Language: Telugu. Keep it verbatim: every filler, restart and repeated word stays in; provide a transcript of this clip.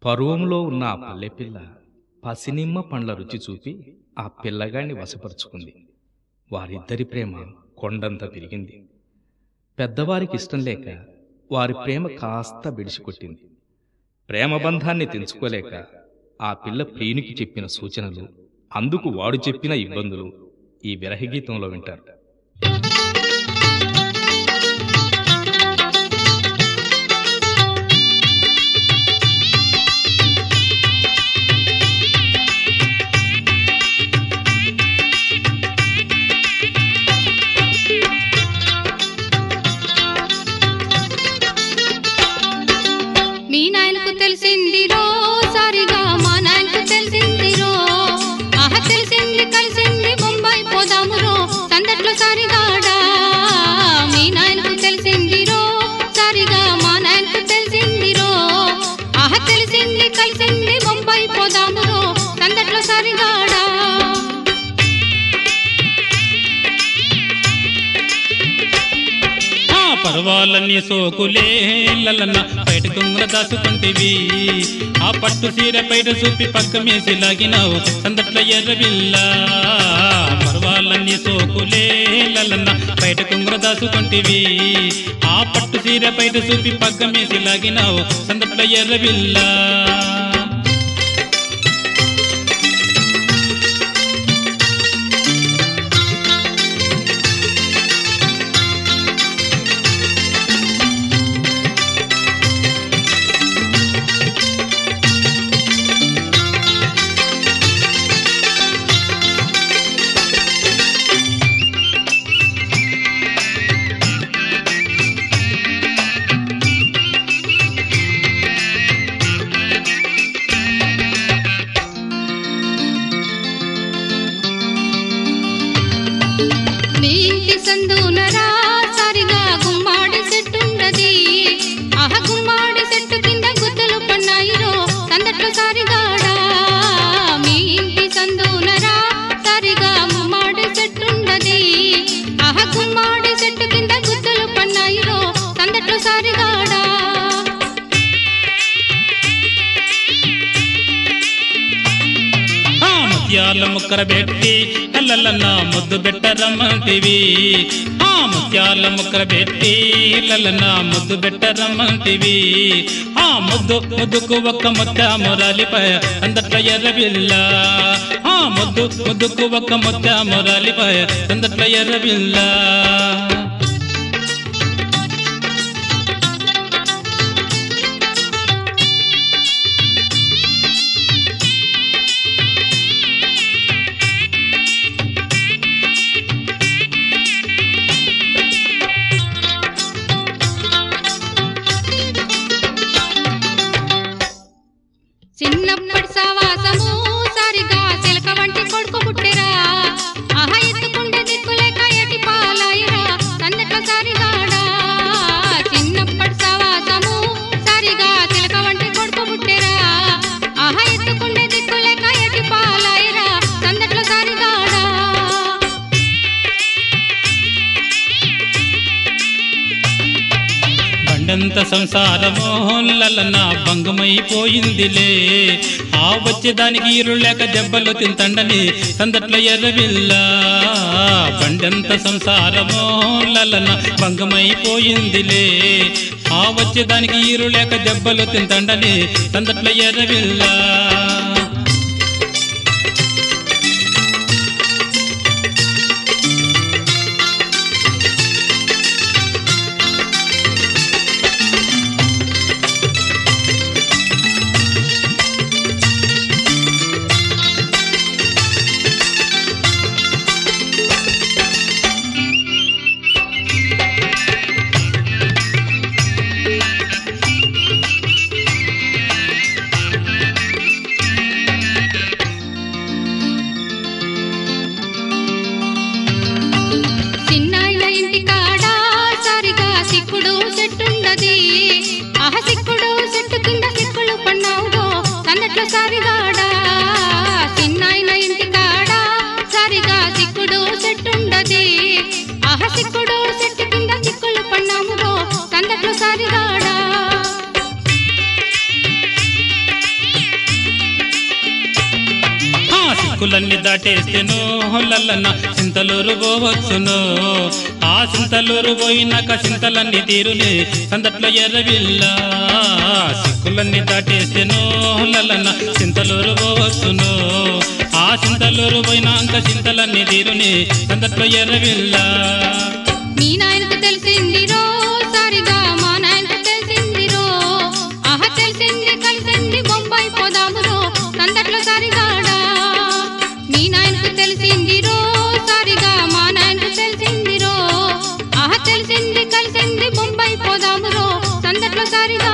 పరువంలో ఉన్న ఆ పల్లెపిల్ల పసినిమ్మ పండ్ల రుచి చూపి ఆ పిల్లగాన్ని వశపరుచుకుంది. వారిద్దరి ప్రేమ కొండంత పెరిగింది. పెద్దవారికి ఇష్టం లేక వారి ప్రేమ కాస్త బిడిసికొట్టింది. ప్రేమ బంధాన్ని తెంచుకోలేక ఆ పిల్ల ప్రియునికి చెప్పిన సూచనలు, అందుకు వాడు చెప్పిన ఇబ్బందులు ఈ విరహగీతంలో వింటారు. మీ నాయనకు తెలిసిందిరో సారిగా మా నాయనకు తెలిసిందిరో, ఆహ తెలిసింది కలిసింది బొంబాయి పోదామురో సందట్లో సారిగాడా. మీ నాయనకు తెలిసిందిరో సారిగా మా నాయనకు తెలిసిందిరో, ఆహ తెలిసింది కలిసింది బొంబాయి పోదామురో సందట్లో సారిగాడా. పర్వాలన్నీ సోకులే లలన బయట కుంగుల దాచుకుంటేవి, ఆ పట్టు సీర బయట చూపి పక్క మేసి లాగినావు సందట్ల ఎర్రవిల్ల. పర్వాలన్నీ సోకులే లలన బయట కుంగుల దాచుకుంటేవి, ఆ పట్టు సీర బయట చూపి పక్క మేసి లాగినావు సందట్ల ఎర్రవిల్ల. మీ ఇంటి సందునరా సారిగా గుమ్మాడి చెట్టుండది, ఆహ గుమ్మాడి చెట్టు కింద గుద్దలు పన్నాయిరో సందట్లో సారిగాడా. మీ ఇంటి సందునరా సారిగా గుమ్మాడి చెట్టుండది, ఆహ గుమ్మాడి చెట్టు కింద గుద్దలు పన్నాయిరో సందట్లో సారిగాడా. ముత్యాల ముక్కర పెట్టి లలన ముద్దు బెట్టరమ్మంటివి, ఆ ముత్యాల ముక్కర పెట్టి లలన ముద్దు బెట్టరమ్మంటివి, ఆ ముద్దు ముద్దుకు ఒక్క ముత్త మురాలిపై అందట్ల ఎర్రవిల్ల. ఆ ముద్దు ముద్దుకు ఒక్క ముత్త మురాలిపై అందట్ల ఎర్రవిల్ల. చిన్నప్పటి సావాసము సారిగా చిలక వంటి కొడుకు పుట్టిరా, ఆహా ఎత్తుకుండే దిక్కులేక ఎటి పాలాయిరా సందట్ల సారిగాడా. చిన్నప్పటి సావాసము సారిగా చిలక వంటి కొడుకు పుట్టిరా, ఆహా ఎత్తుకుండే దిక్కులేక ఎటి పాలాయిరా సందట్ల సారిగాడా. బండంత సంసారమో లలన భంగమైపోయిందిలే, ఆ వచ్చేదానికి ఈరు లేక దెబ్బలు తింతండని సందట్ల ఎర్రవిల్ల. బండంత సంసారమో లలన భంగమైపోయిందిలే, ఆ వచ్చేదానికి ఈరు లేక దెబ్బలు తింతండని సందట్ల ఎర్రవిల్ల. చిన్నాయిల ఇంటి కాడా సారిగా సిక్కుడు చెట్టుండది, ఆహ సిక్కుడు చెట్టు కింద సిక్కులు పన్నావురో సందట్లో సారిగాడా. చిన్నాయిల ఇంటి కాడా సారిగా సిక్కుడు చెట్టుండది, ఆహ సిక్కుడు చెట్టు కింద సిక్కులు పన్నామురో సందట్లో సారిగాడా. సిక్కులన్నీ దాటేస్తేనో లల్లన్న చింతలూరు పోవచ్చును. ఆ చింతలూరు పోయినాక చింతలన్నీ తీరులే సందట్ల ఎర్రవిల్ల. సిక్కులన్నీ దాటేస్తేనో లల్లన్న చింతలూరు పోవచ్చును. ఆ చింతలూరు పోయినాక చింతలన్నీ తీరులే సందట్ల ఎర్రవిల్ల. మీ నాయనకు తెలిసిందిరో సారిగా మా నాయనకు తెలిసిందిరో. ఆహ తెలిసింది కలిసింది బొంబాయి పోదామురో సందట్లో సారిగాడా. మీ నాయనకు తెలిసిందిరో సారిగా మా నాయనకు తెలిసిందిరో. ఆహ తెలిసింది కలిసింది బొంబాయి పోదామురో సందట్లో సారిగా